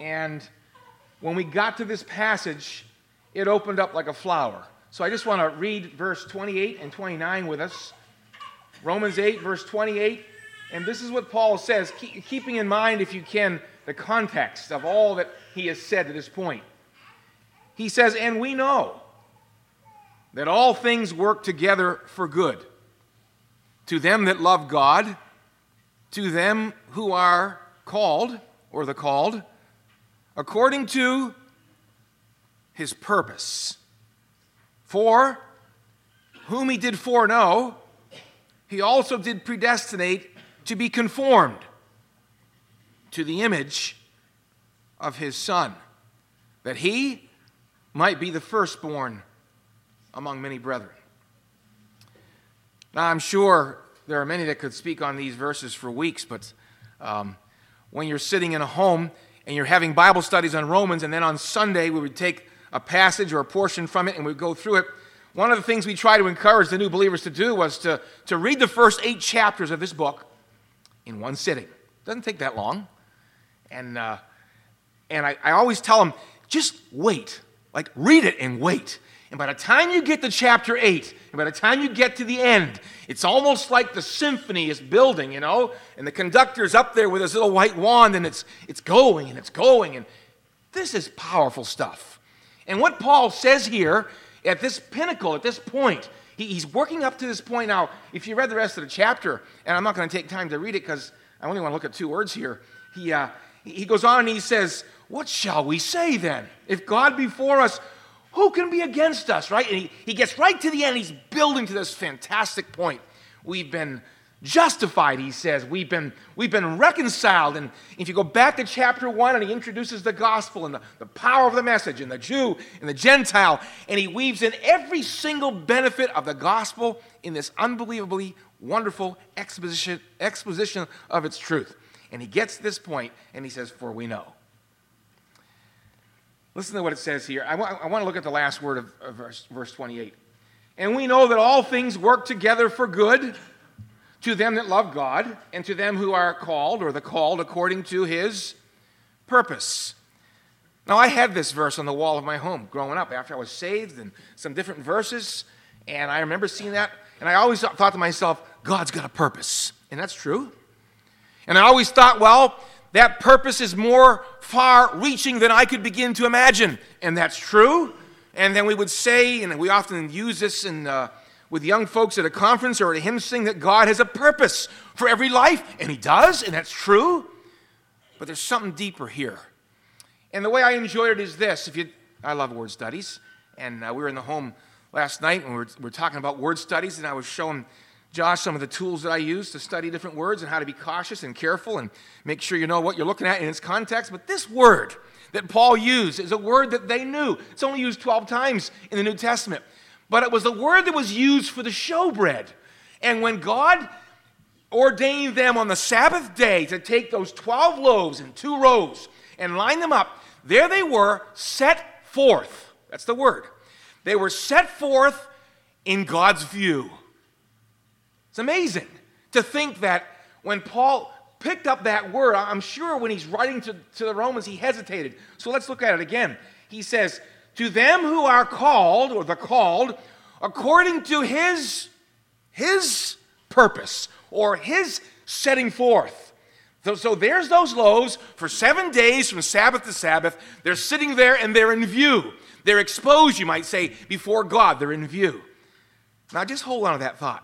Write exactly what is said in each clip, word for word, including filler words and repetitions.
And when we got to this passage, it opened up like a flower. So I just want to read verse twenty-eight and twenty-nine with us. Romans eight, verse twenty-eight. And this is what Paul says, keep, keeping in mind, if you can, the context of all that he has said to this point. He says, and we know that all things work together for good, to them that love God, to them who are called, or the called, according to his purpose. For whom he did foreknow, he also did predestinate to be conformed to the image of his Son, that he might be the firstborn among many brethren. Now, I'm sure there are many that could speak on these verses for weeks, but um, when you're sitting in a home and you're having Bible studies on Romans, and then on Sunday we would take a passage or a portion from it and we'd go through it, one of the things we try to encourage the new believers to do was to, to read the first eight chapters of this book in one sitting. It doesn't take that long. And uh, and I, I always tell them, just wait. Like, read it and wait. And by the time you get to chapter eight, and by the time you get to the end, it's almost like the symphony is building, you know? And the conductor's up there with his little white wand, and it's it's going, and it's going. And this is powerful stuff. And what Paul says here, at this pinnacle, at this point, he, he's working up to this point. Now, if you read the rest of the chapter, and I'm not going to take time to read it because I only want to look at two words here, he, uh, he goes on and he says, what shall we say then? If God be for us, who can be against us, right? And he, he gets right to the end. He's building to this fantastic point. We've been justified, he says. We've been, we've been reconciled. And if you go back to chapter one, and he introduces the gospel and the, the power of the message and the Jew and the Gentile, and he weaves in every single benefit of the gospel in this unbelievably wonderful exposition, exposition of its truth. And he gets to this point, and he says, for we know. Listen to what it says here. I want, I want to look at the last word of, of verse, verse twenty-eight. And we know that all things work together for good to them that love God, and to them who are called, or the called, according to his purpose. Now, I had this verse on the wall of my home growing up after I was saved, and some different verses, and I remember seeing that, and I always thought to myself, God's got a purpose. And that's true. And I always thought, well, that purpose is more far-reaching than I could begin to imagine. And that's true. And then we would say, and we often use this in, uh, with young folks at a conference or at a hymn sing, that God has a purpose for every life. And he does, and that's true. But there's something deeper here. And the way I enjoyed it is this. If you, I love word studies. And uh, we were in the home last night, and we were, we were talking about word studies, and I was showing Josh some of the tools that I use to study different words and how to be cautious and careful and make sure you know what you're looking at in its context. But this word that Paul used is a word that they knew. It's only used twelve times in the New Testament. But it was the word that was used for the showbread. And when God ordained them on the Sabbath day to take those twelve loaves in two rows and line them up, there they were, set forth. That's the word. They were set forth in God's view. It's amazing to think that when Paul picked up that word, I'm sure when he's writing to, to the Romans, he hesitated. So let's look at it again. He says, to them who are called, or the called, according to his, his purpose, or his setting forth. So, so there's those loaves for seven days from Sabbath to Sabbath. They're sitting there and they're in view. They're exposed, you might say, before God. They're in view. Now just hold on to that thought.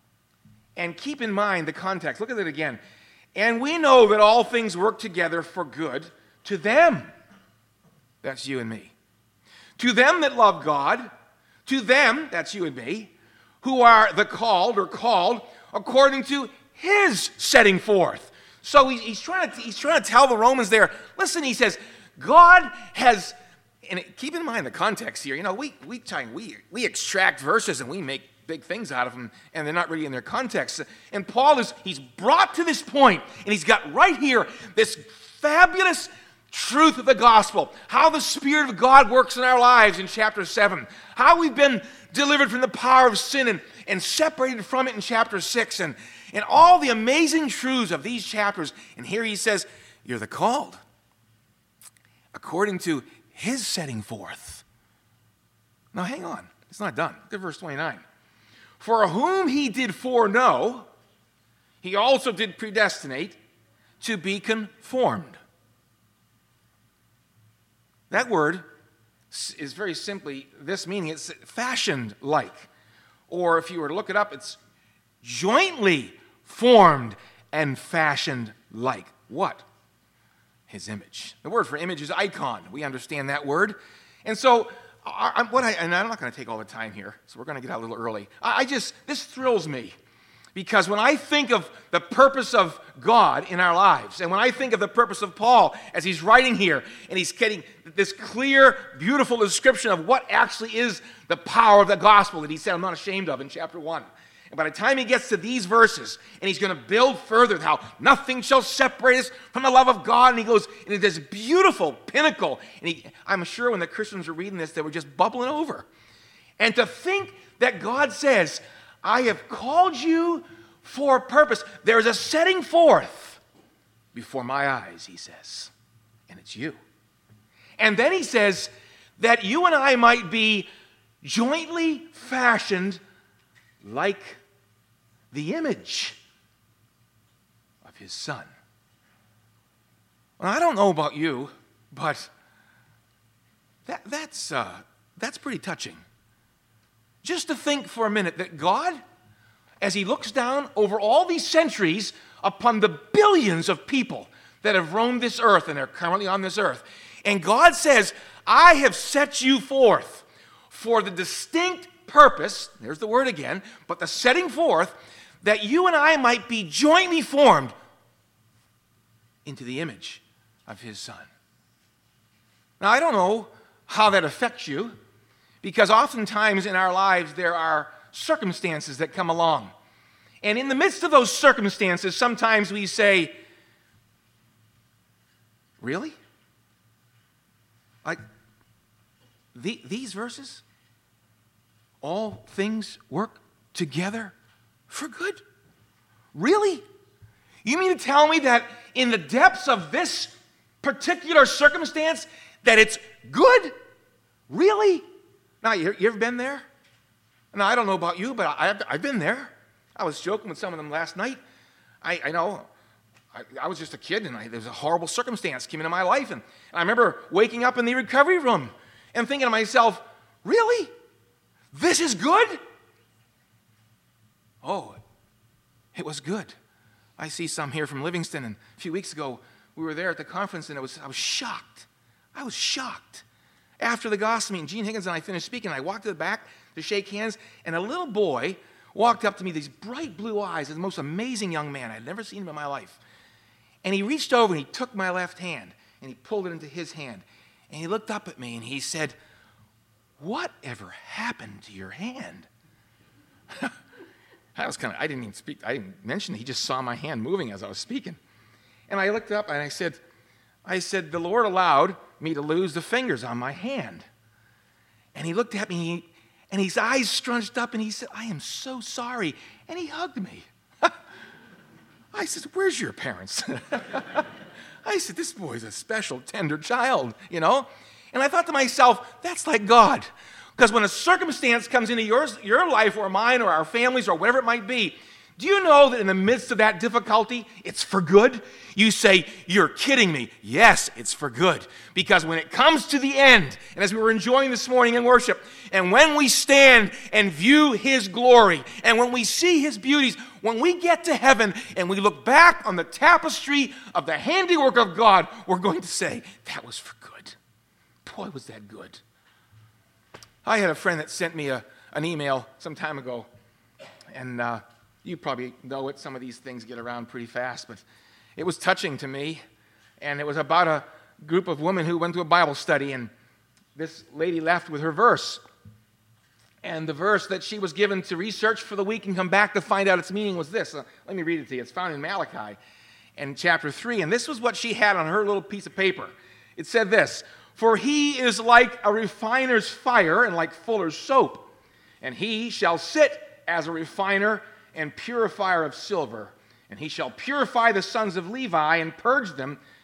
And keep in mind the context. Look at it again. And we know that all things work together for good to them. That's you and me. To them that love God, to them, that's you and me, who are the called or called according to his setting forth. So he, he's, trying to, he's trying to tell the Romans there, listen, he says, God has, and keep in mind the context here. You know, we, we, we, we extract verses and we make big things out of them, and they're not really in their context. And Paul is, he's brought to this point, and he's got right here this fabulous truth of the gospel, how the Spirit of God works in our lives in chapter seven, how we've been delivered from the power of sin and, and separated from it in chapter six, and, and all the amazing truths of these chapters. And here he says, you're the called. according to his setting forth. Now hang on, it's not done. Look at verse twenty-nine. For whom he did foreknow, he also did predestinate to be conformed. That word is very simply this meaning. It's fashioned like. Or if you were to look it up, it's jointly formed and fashioned like. What? His image. The word for image is icon. We understand that word. And so, I, I, what I, and I'm not going to take all the time here, so we're going to get out a little early. I, I just, this thrills me. Because when I think of the purpose of God in our lives, and when I think of the purpose of Paul as he's writing here, and he's getting this clear, beautiful description of what actually is the power of the gospel that he said, I'm not ashamed of in chapter one. And by the time he gets to these verses, and he's going to build further how nothing shall separate us from the love of God, and he goes into this beautiful pinnacle. And he, I'm sure when the Christians were reading this, they were just bubbling over. And to think that God says, I have called you for a purpose. There's a setting forth before my eyes, he says, and it's you. And then he says that you and I might be jointly fashioned like the image of his Son. Well, I don't know about you, but that, that's, uh, that's pretty touching. Just to think for a minute that God, as he looks down over all these centuries upon the billions of people that have roamed this earth and are currently on this earth, and God says, I have set you forth for the distinct purpose, there's the word again, but the setting forth, that you and I might be jointly formed into the image of his Son. Now, I don't know how that affects you, because oftentimes in our lives there are circumstances that come along. And in the midst of those circumstances, sometimes we say, really? Like, the, these verses? All things work together for good? Really? You mean to tell me that in the depths of this particular circumstance that it's good? Really? Now, you, you ever been there? Now, I don't know about you, but I, I've been there. I was joking with some of them last night. I, I know, I, I was just a kid, and I, there was a horrible circumstance came into my life. And, and I remember waking up in the recovery room and thinking to myself, really? This is good? Oh, it was good. I see some here from Livingston, and a few weeks ago, we were there at the conference, and it was I was shocked. I was shocked. After the gospel meeting, Gene Higgins and I finished speaking. I walked to the back to shake hands, and a little boy walked up to me, these bright blue eyes, the most amazing young man. I had never seen him in my life. And he reached over, and he took my left hand, and he pulled it into his hand. And he looked up at me, and he said, whatever happened to your hand? I was kind of, I didn't even speak, I didn't mention it. He just saw my hand moving as I was speaking. And I looked up, and I said, I said, the Lord allowed me to lose the fingers on my hand. And he looked at me, and his eyes scrunched up, and he said, I am so sorry. And he hugged me. I said, where's your parents? I said, this boy's a special, tender child, you know? And I thought to myself, that's like God. Because when a circumstance comes into yours, your life or mine or our families or whatever it might be, do you know that in the midst of that difficulty, it's for good? You say, you're kidding me. Yes, it's for good. Because when it comes to the end, and as we were enjoying this morning in worship, and when we stand and view his glory, and when we see his beauties, when we get to heaven and we look back on the tapestry of the handiwork of God, we're going to say, that was for good. Boy, was that good. I had a friend that sent me a, an email some time ago, and uh, you probably know it. Some of these things get around pretty fast, but it was touching to me, and it was about a group of women who went to a Bible study, and this lady left with her verse, and the verse that she was given to research for the week and come back to find out its meaning was this. Uh, let me read it to you. It's found in Malachi in chapter three, and this was what she had on her little piece of paper. It said this, for he is like a refiner's fire and like fuller's soap, and he shall sit as a refiner and purifier of silver, and he shall purify the sons of Levi and purge them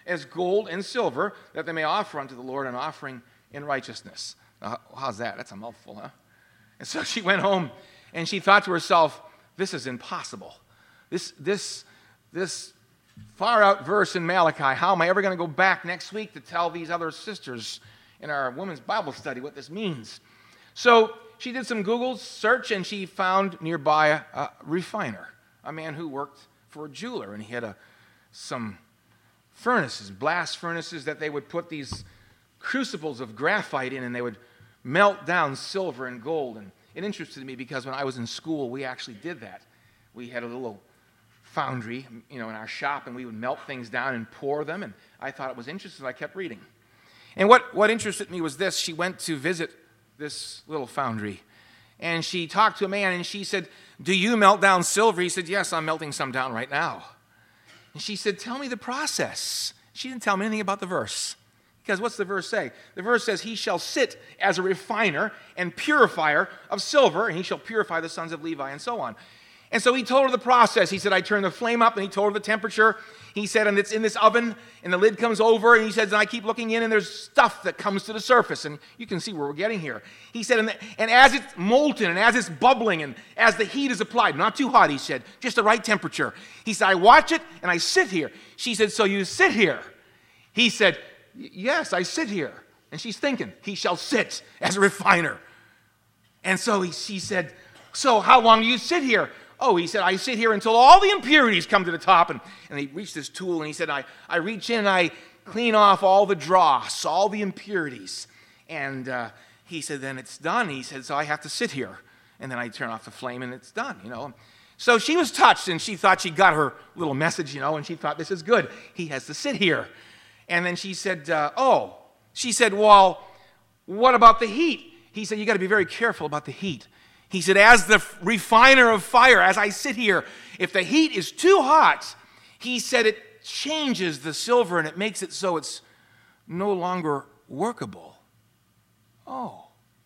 as gold and silver, that they may offer unto the Lord an offering in righteousness. Now, how's that? That's a mouthful, huh? And so she went home, and she thought to herself, this is impossible. This, this, this far-out verse in Malachi, how am I ever going to go back next week to tell these other sisters in our women's Bible study what this means? So she did some Google search, and she found nearby a, a refiner, a man who worked for a jeweler, and he had a, some furnaces, blast furnaces that they would put these crucibles of graphite in, and they would melt down silver and gold. And it interested me because when I was in school, we actually did that. We had a little foundry, you know, in our shop, and we would melt things down and pour them, and I thought it was interesting, so I kept reading. And what, what interested me was this. She went to visit this little foundry, and she talked to a man, and she said, do you melt down silver? He said, yes, I'm melting some down right now. And she said, tell me the process. She didn't tell me anything about the verse. Because what's the verse say? The verse says, he shall sit as a refiner and purifier of silver, and he shall purify the sons of Levi, and so on. And so he told her the process. He said, I turn the flame up, and he told her the temperature. He said, and it's in this oven, and the lid comes over, and he says, and I keep looking in, and there's stuff that comes to the surface, and you can see where we're getting here. He said, and, the, and as it's molten, and as it's bubbling, and as the heat is applied, not too hot, he said, just the right temperature. He said, I watch it, and I sit here. She said, so you sit here? He said, yes, I sit here. And she's thinking, he shall sit as a refiner. And so he, she said, so how long do you sit here? Oh, he said, I sit here until all the impurities come to the top. And, and he reached this tool, and he said, I, I reach in and I clean off all the dross, all the impurities. And uh, he said, then it's done. He said, so I have to sit here. And then I turn off the flame, and it's done, you know. So she was touched, and she thought she got her little message, you know, and she thought, this is good. He has to sit here. And then she said, uh, oh, she said, well, what about the heat? He said, you got to be very careful about the heat. He said, as the refiner of fire, as I sit here, if the heat is too hot, he said it changes the silver and it makes it so it's no longer workable. Oh.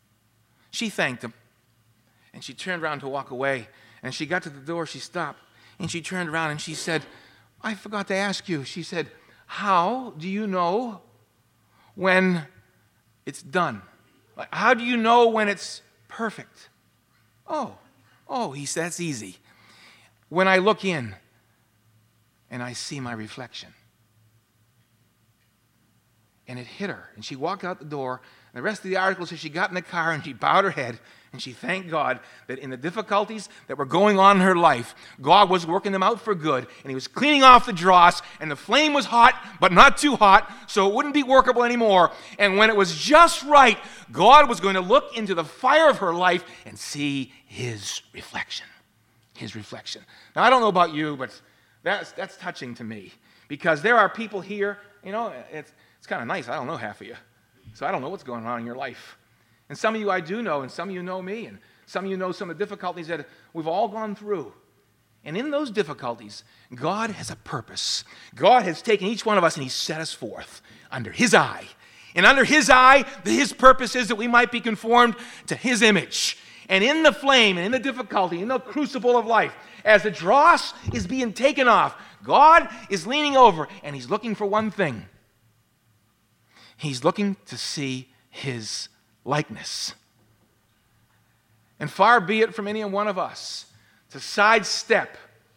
She thanked him, and she turned around to walk away, and she got to the door, she stopped, and she turned around and she said, I forgot to ask you. She said, how do you know when it's done? Like, how do you know when it's perfect? Oh, oh, he said, that's easy. When I look in and I see my reflection. And it hit her, and she walked out the door. And the rest of the article says she got in the car and she bowed her head, and she thanked God that in the difficulties that were going on in her life, God was working them out for good, and he was cleaning off the dross, and the flame was hot, but not too hot, so it wouldn't be workable anymore. And when it was just right, God was going to look into the fire of her life and see his reflection. His reflection. Now, I don't know about you, but that's, that's touching to me, because there are people here, you know, it's, it's kind of nice. I don't know half of you, so I don't know what's going on in your life. And some of you I do know, and some of you know me, and some of you know some of the difficulties that we've all gone through. And in those difficulties, God has a purpose. God has taken each one of us and he's set us forth under his eye. And under his eye, his purpose is that we might be conformed to his image. And in the flame, and in the difficulty, in the crucible of life, as the dross is being taken off, God is leaning over and he's looking for one thing. He's looking to see his likeness. And far be it from any one of us to sidestep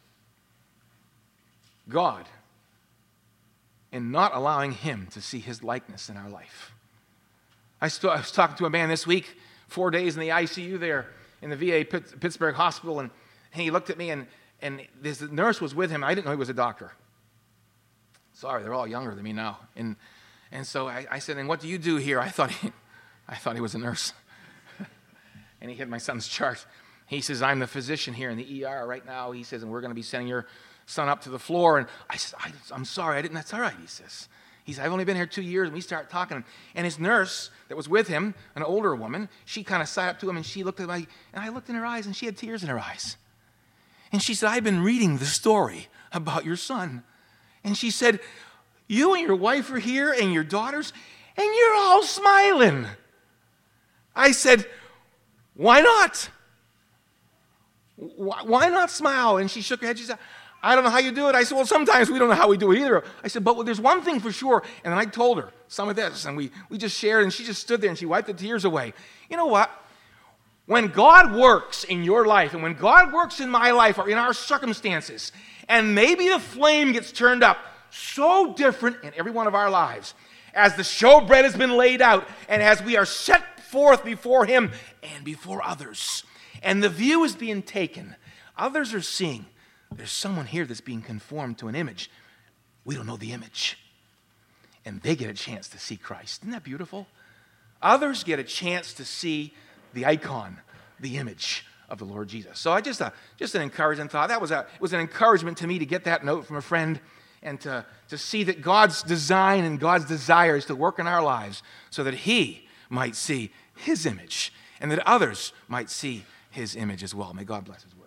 God in not allowing him to see his likeness in our life. I, st- I was talking to a man this week, four days in the I C U there in the V A Pitt- Pittsburgh Hospital, and, and he looked at me, and, and this nurse was with him. I didn't know he was a doctor. Sorry, they're all younger than me now. And and so I, I said, and what do you do here? I thought he, I thought he was a nurse. And he had my son's chart. He says, I'm the physician here in the E R right now. He says, and we're going to be sending your son up to the floor. And I said, I, I'm sorry, I didn't. That's all right, he says. He said, I've only been here two years. And we start talking. And his nurse that was with him, an older woman, she kind of sat up to him and she looked at me. And I looked in her eyes and she had tears in her eyes. And she said, I've been reading the story about your son. And she said, you and your wife are here and your daughters, and you're all smiling. I said, why not? Why not smile? And she shook her head. She said, I don't know how you do it. I said, well, sometimes we don't know how we do it either. I said, but there's one thing for sure. And then I told her some of this, and we, we just shared, and she just stood there, and she wiped the tears away. You know what? When God works in your life, and when God works in my life, or in our circumstances, and maybe the flame gets turned up so different in every one of our lives, as the showbread has been laid out, and as we are set forth before Him and before others, and the view is being taken, others are seeing, there's someone here that's being conformed to an image. We don't know the image. And they get a chance to see Christ. Isn't that beautiful? Others get a chance to see the icon, the image of the Lord Jesus. So I just, uh, just an encouraging thought. That was, a, it was an encouragement to me to get that note from a friend and to, to see that God's design and God's desire is to work in our lives so that He might see His image and that others might see His image as well. May God bless His word.